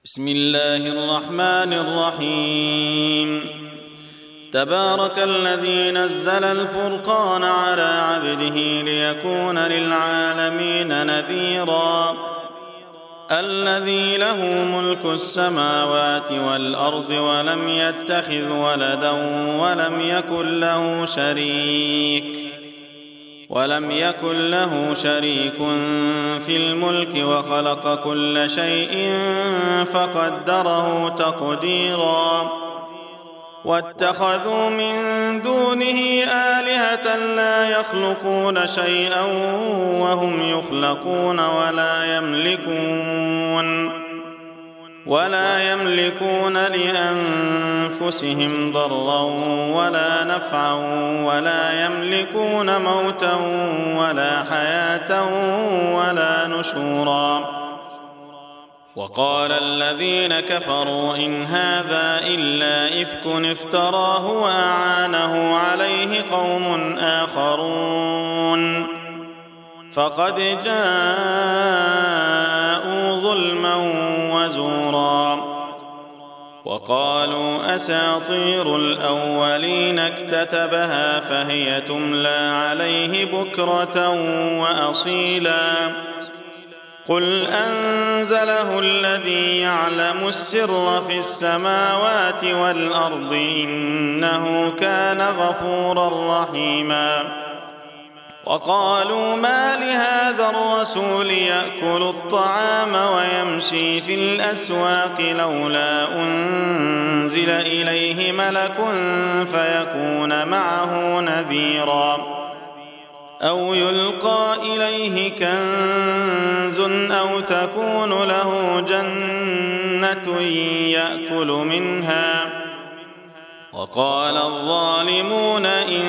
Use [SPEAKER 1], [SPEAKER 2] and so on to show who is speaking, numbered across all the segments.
[SPEAKER 1] بسم الله الرحمن الرحيم تبارك الذي نزل الفرقان على عبده ليكون للعالمين نذيرا الذي له ملك السماوات والأرض ولم يتخذ ولدا ولم يكن له شريك في الملك وخلق كل شيء فقدره تقديرا واتخذوا من دونه آلهة لا يخلقون شيئا وهم يخلقون ولا يملكون لأنفسهم ضرا ولا نفعا ولا يملكون موتا ولا حياة ولا نشورا وقال الذين كفروا إن هذا إلا إفك افتراه وأعانه عليه قوم آخرون فقد جاءوا ظلما وزورا وقالوا أساطير الأولين اكتتبها فهي تملى عليه بكرة وأصيلا قل أنزله الذي يعلم السر في السماوات والأرض إنه كان غفورا رحيما وقالوا ما لهذا الرسول يأكل الطعام ويمشي في الأسواق لولا أنزل إليه ملك فيكون معه نذيرا أو يلقى إليه كنز أو تكون له جنة يأكل منها وقال الظالمون إن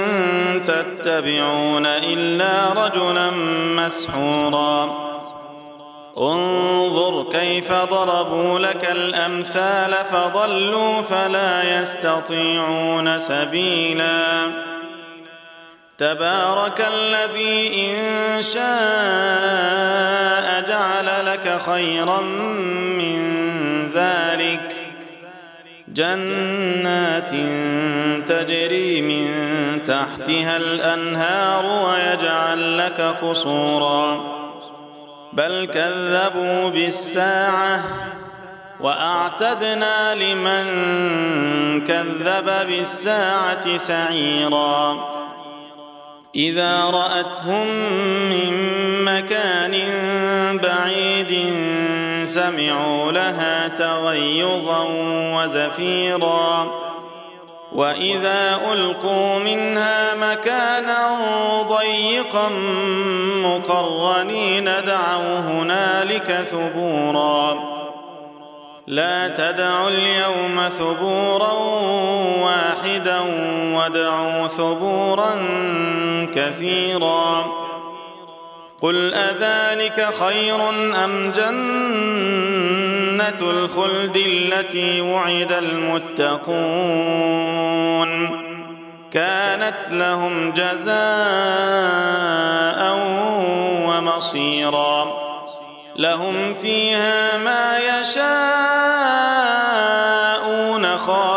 [SPEAKER 1] تتبعون إلا رجلا مسحورا انظر كيف ضربوا لك الأمثال فضلوا فلا يستطيعون سبيلا تبارك الذي إن شاء جعل لك خيرا من ذلك جنات تجري من تحتها الأنهار ويجعل لك قصورا بل كذبوا بالساعة وأعتدنا لمن كذب بالساعة سعيرا إذا رأتهم من مكان بعيد سمعوا لها تغيظا وزفيرا وإذا ألقوا منها مكانا ضيقا مقرنين دعوا هنالك ثبورا لا تدعوا اليوم ثبورا واحدا وادعوا ثبورا كثيرا قل أذلك خير أم جنة الخلد التي وعد المتقون كانت لهم جزاء ومصيرا لهم فيها ما يشاءون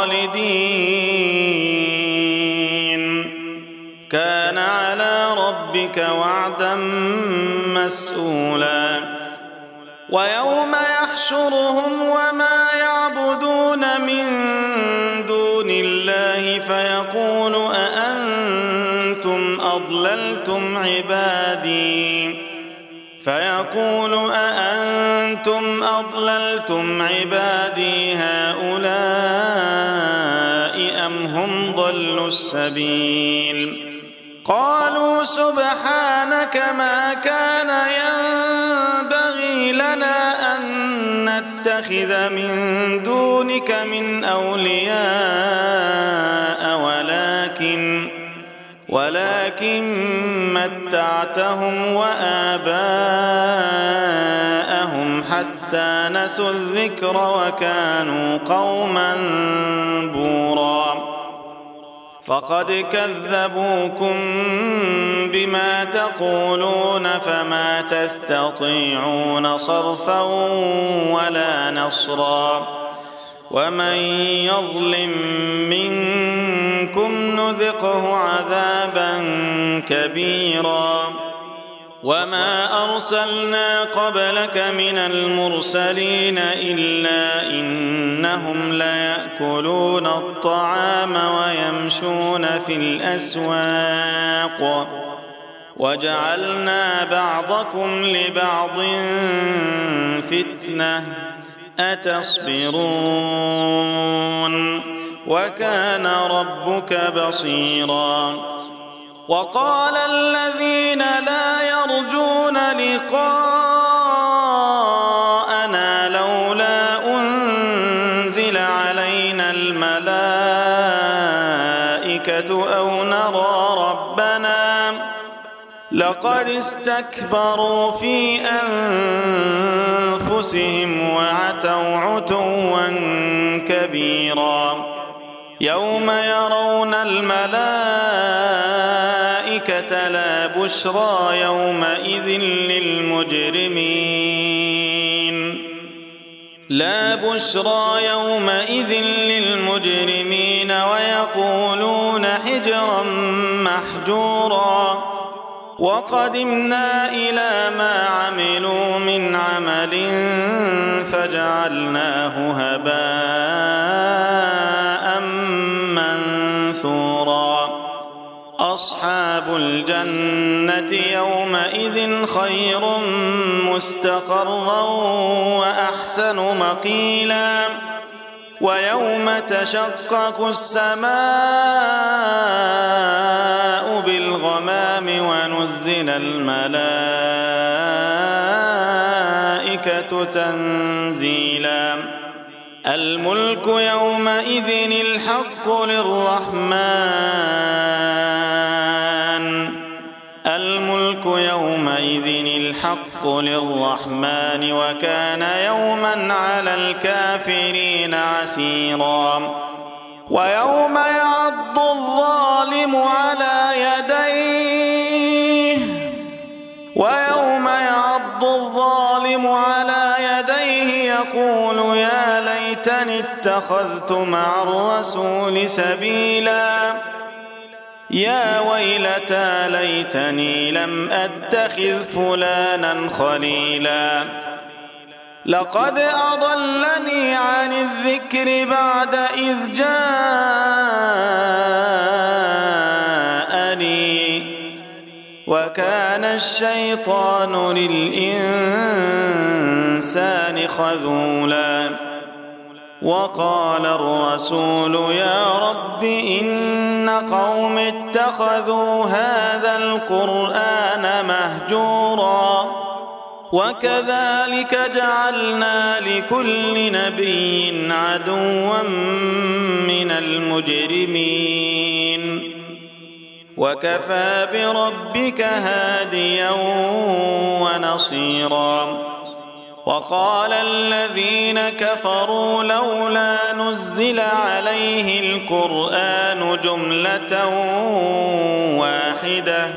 [SPEAKER 1] خالدين كان على ربك وعدا مسؤولا ويوم يحشرهم وما يعبدون من دون الله فيقول أأنتم أضللتم عبادي هؤلاء أم هم ضلوا السبيل قالوا سبحانك ما كان ينبغي لنا أن نتخذ من دونك من أولياء ولكن متعتهم وآباءهم حتى نسوا الذكر وكانوا قوما بورا فقد كذبوكم بما تقولون فما تستطيعون صرفا ولا نصرا ومن يظلم منكم نذقه عذابا كبيرا وما أرسلنا قبلك من المرسلين إلا إنهم ليأكلون الطعام ويمشون في الأسواق وجعلنا بعضكم لبعض فتنة أتصبرون وكان ربك بصيرا وقال الذين لا يرجون لقاءنا لولا أنزل علينا الملائكة أو نرى ربنا لقد استكبروا في أنفسهم وعتوا عتوا كبيرا يوم يرون الملائكة لا بشرى يومئذ للمجرمين ويقولون حجرا محجورا وقدمنا إلى ما عملوا من عمل فجعلناه هباء منثورا أصحاب الجنة يومئذ خير مستقرا وأحسن مقيلا ويوم تشقق السماء بالغمام ونزل الملائكة تنزيلا الملك يومئذ الحق للرحمن وكان يوما على الكافرين عسيرا ويوم يعض الظالم على يديه يقول يا ليتني اتخذت مع الرسول سبيلا يا ويلتى ليتني لم أتخذ فلانا خليلا لقد أضلني عن الذكر بعد إذ جاءني وكان الشيطان للإنسان خذولا وقال الرسول يا رب إن قوم اتخذوا هذا القرآن مهجورا وكذلك جعلنا لكل نبي عدوا من المجرمين وكفى بربك هاديا ونصيرا وقال الذين كفروا لولا نزل عليه القرآن جملة واحدة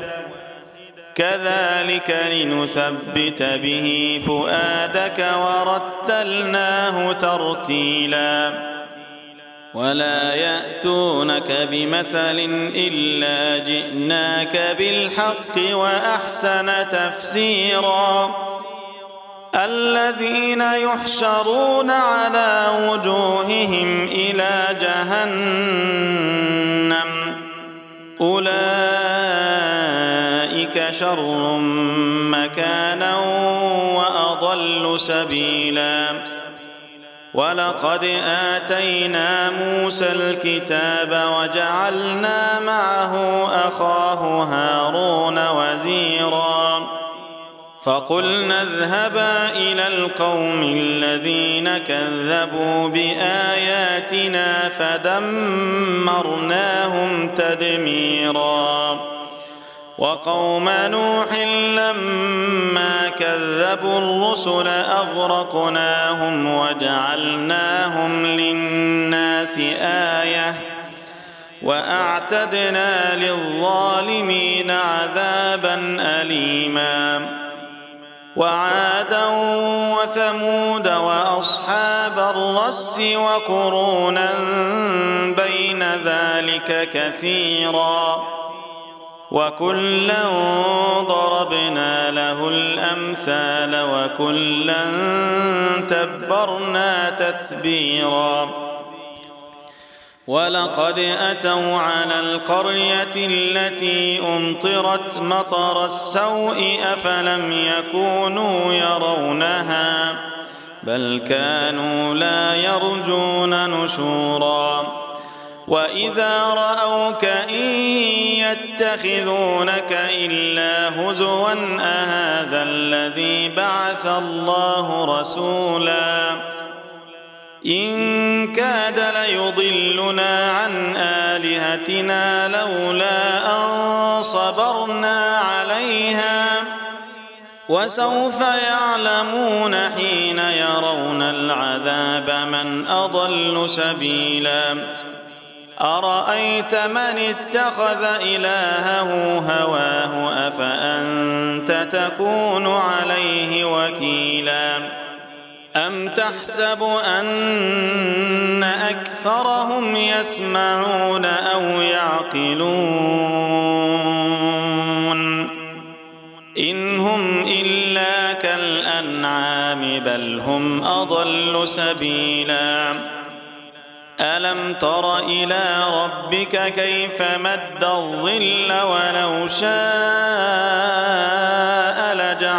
[SPEAKER 1] كذلك لنثبت به فؤادك ورتلناه ترتيلا ولا يأتونك بمثل إلا جئناك بالحق وأحسن تفسيرا الذين يحشرون على وجوههم إلى جهنم أولئك شر مكانا وأضل سبيلا ولقد آتينا موسى الكتاب وجعلنا معه أخاه هارون وزيرا فقلنا اذهبا إلى القوم الذين كذبوا بآياتنا فدمرناهم تدميرا وقوم نوح لما كذبوا الرسل أغرقناهم وجعلناهم للناس آية وأعتدنا للظالمين عذابا أليما وعادا وثمود وأصحاب الرس وقرونا بين ذلك كثيرا وكلا ضربنا له الأمثال وكلا تبرنا تتبيرا ولقد أتوا على القرية التي أمطرت مطر السوء أفلم يكونوا يرونها بل كانوا لا يرجون نشورا وإذا رأوك إن يتخذونك إلا هزوا أهذا الذي بعث الله رسولا إن كاد ليضلنا عن آلهتنا لولا أن صبرنا عليها وسوف يعلمون حين يرون العذاب من أضل سبيلا أرأيت من اتخذ إلهه هواه أفأنت تكون عليه وكيلا أم تحسب أن أكثرهم يسمعون أو يعقلون إن هم إلا كالأنعام بل هم أضل سبيلا ألم تر إلى ربك كيف مد الظل ولو شاء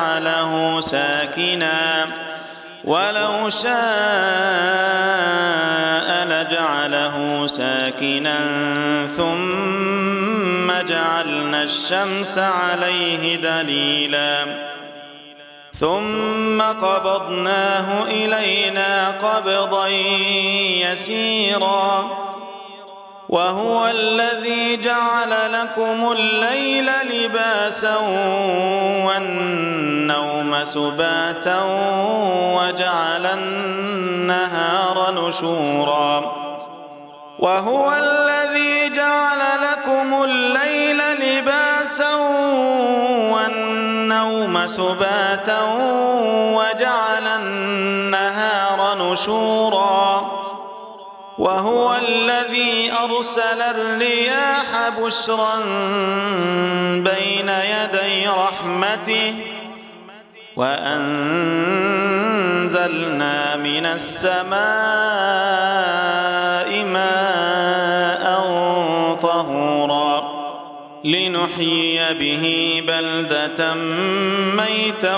[SPEAKER 1] لجعله ساكنا ثم جعلنا الشمس عليه دليلا ثم قبضناه إلينا قبضا يسيرا وهو الذي جعل لكم الليل لباسا والنوم سباتا وجعل النهار نشورا وهو الذي جعل لكم الليل لباسا والنوم سباتا وجعل النهار نشورا وهو الذي أرسل الرياح بشرا بين يدي رحمته وأنزلنا من السماء ماء طهورا لنحيي به بلدة ميتا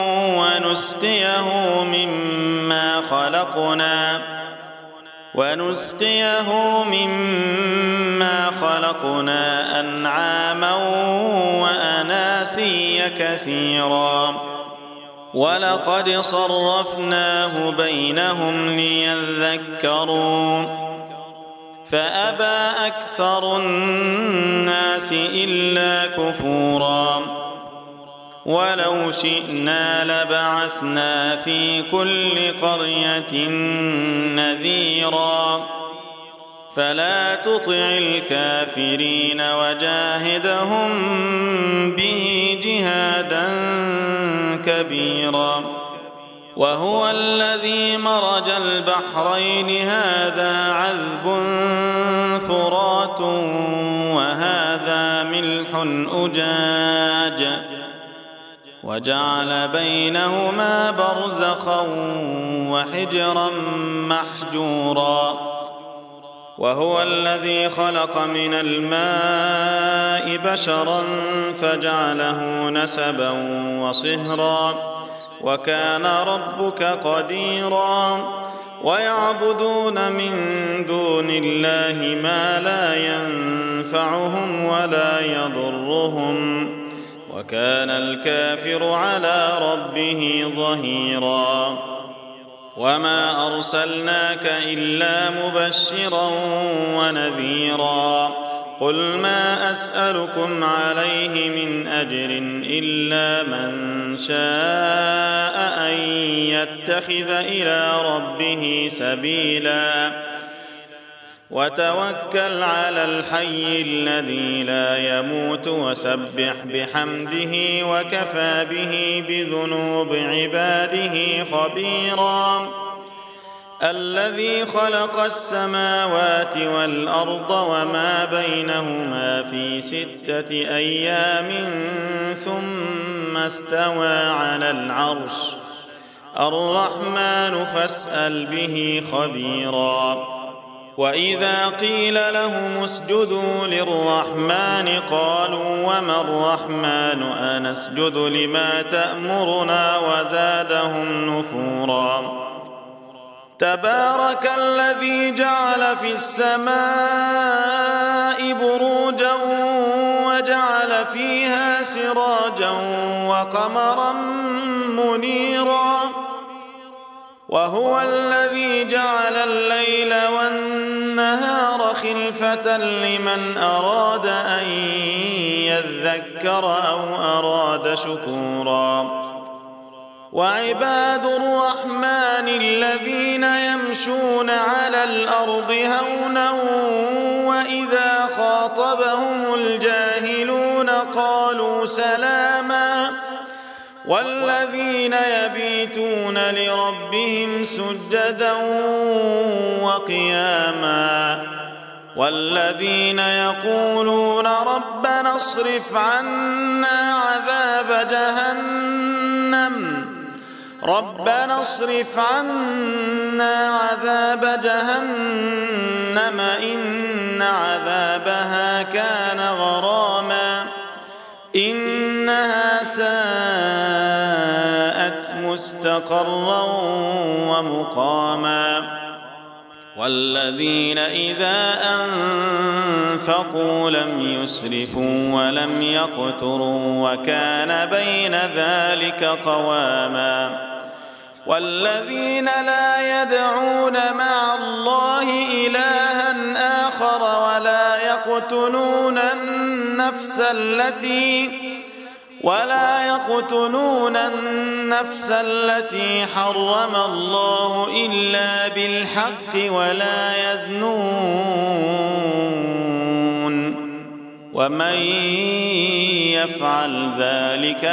[SPEAKER 1] ونسقيه مما خلقنا أنعاما وأناسيا كثيرا ولقد صرفناه بينهم ليذكروا فأبى أكثر الناس إلا كفورا ولو شئنا لبعثنا في كل قرية نذيرا فلا تطع الكافرين وجاهدهم به جهادا كبيرا وهو الذي مرج البحرين هذا عذب فرات وهذا ملح أجاج وجعل بينهما برزخا وحجرا محجورا وهو الذي خلق من الماء بشرا فجعله نسبا وصهرا وكان ربك قديرا ويعبدون من دون الله ما لا ينفعهم ولا يضرهم وكان الكافر على ربه ظهيرا وما أرسلناك إلا مبشرا ونذيرا قل ما أسألكم عليه من أجر إلا من شاء أن يتخذ إلى ربه سبيلا وتوكل على الحي الذي لا يموت وسبح بحمده وكفى به بذنوب عباده خبيرا الذي خلق السماوات والأرض وما بينهما في 6 أيام ثم استوى على العرش الرحمن فاسأل به خبيرا وإذا قيل لهم اسجدوا للرحمن قالوا وما الرحمن أنسجد لما تأمرنا وزادهم نفورا تبارك الذي جعل في السماء بروجا وجعل فيها سراجا وقمرا منيرا وهو الذي جعل الليل والنهار خلفة لمن أراد أن يذكر أو أراد شكورا وعباد الرحمن الذين يمشون على الأرض هونا وإذا خاطبهم الجاهلون قالوا سلاما والذين يبيتون لربهم سجدا وقياما والذين يقولون ربنا اصرف عنا عذاب جهنم إن عذابها كان غراما إنها ساءت مستقرا ومقاما والذين إذا أنفقوا لم يسرفوا ولم يقتروا وكان بين ذلك قواما والذين لا يدعون مع الله إلها آخر ولا يقتلون النفس التي حرم الله إلا بالحق ولا يزنون ومن يفعل ذلك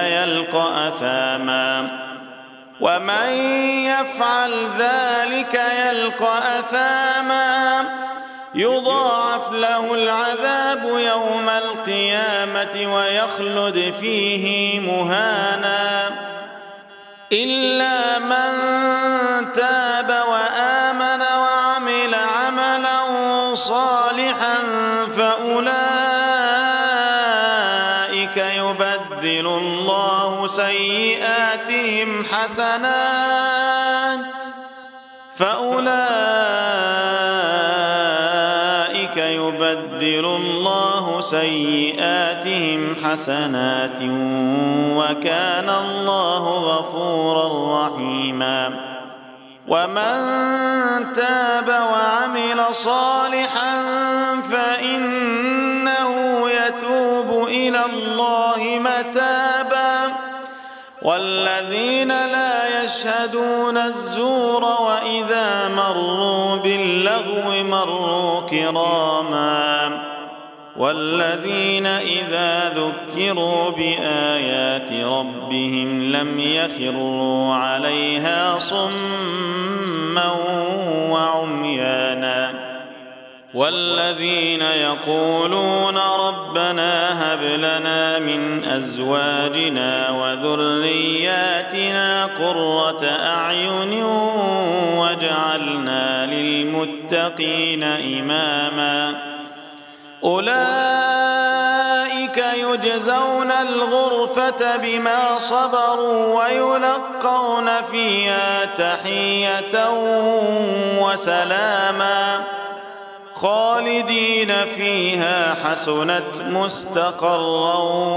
[SPEAKER 1] يلقى أثاما يضاعف له العذاب يوم القيامة ويخلد فيه مهانا إلا من تاب وآمن وعمل عملا صالحا فأولئك يبدل الله سيئاتهم حسنات وكان الله غفورا رحيما ومن تاب وعمل صالحا فإنه يتوب إلى الله متابا والذين لا يشهدون الزور وإذا مروا باللغو مروا كراما والذين إذا ذكروا بآيات ربهم لم يخروا عليها صما وعميانا والذين يقولون ربنا هب لنا من أزواجنا وذرياتنا قرة أعين واجعلنا للمتقين إماما أولئك يجزون الغرفة بما صبروا ويلقون فيها تحية وسلاما خالدين فيها حسنت مستقرا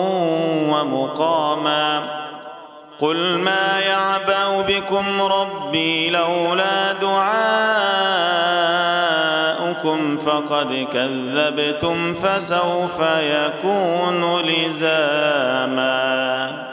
[SPEAKER 1] ومقاما قل ما يعبأ بكم ربي لولا دعاؤكم فقد كذبتم فسوف يكون لزاما.